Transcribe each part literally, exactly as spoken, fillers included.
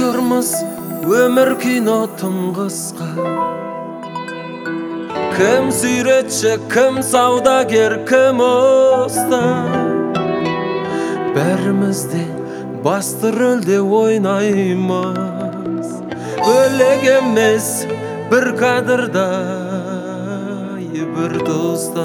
актёрмуз, өмүр кино тым кыска. Ким сүйретчи, ким саудагер, ким уста. Бәрімізде басты рөлде ойнаймыз. Бөлек емес бір кадрдай, бір туста.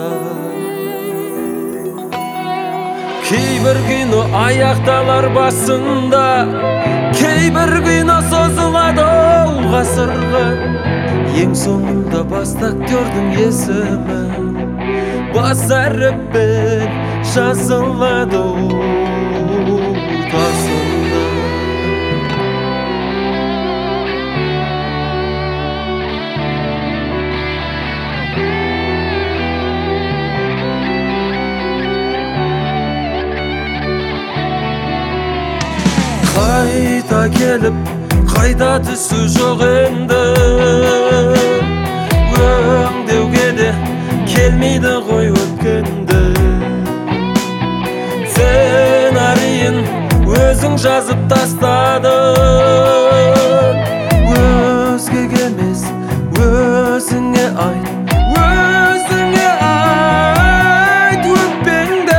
Кейбір кино аяқталар басында, кейбір кино созылады ол ғасырға. Ең соңында басты актёрдың есімі бас әріппен жазылады ол тасында. Қайта келіп, қайта түсу жоқ енді. Өңдеуге де келмейді ғой өткенді. Сценарийін өзің жазып тастадың. Өзгеге емес, өзіңе айт, өзіңе айт өкпеңді.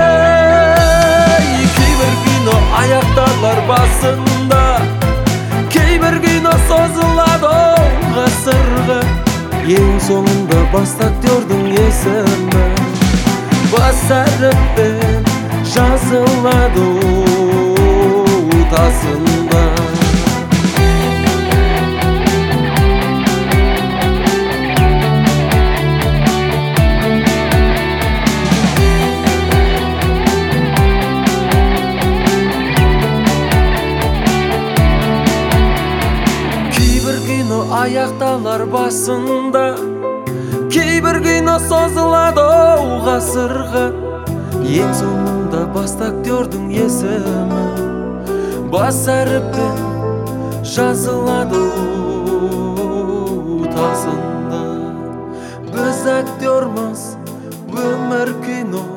Кейбір кино аяқталар басында, кейбір кино созылады ол ғасырға. Ең соңында басты актёрдың есімі бас әріппен жазылады ол тасында. Аяқталар басында, кейбір кино созылады ол ғасырға. Ең соңында басты актёрдың есімі бас әріппен жазылады ол тасында. Біз актёрмыз, өмір кино.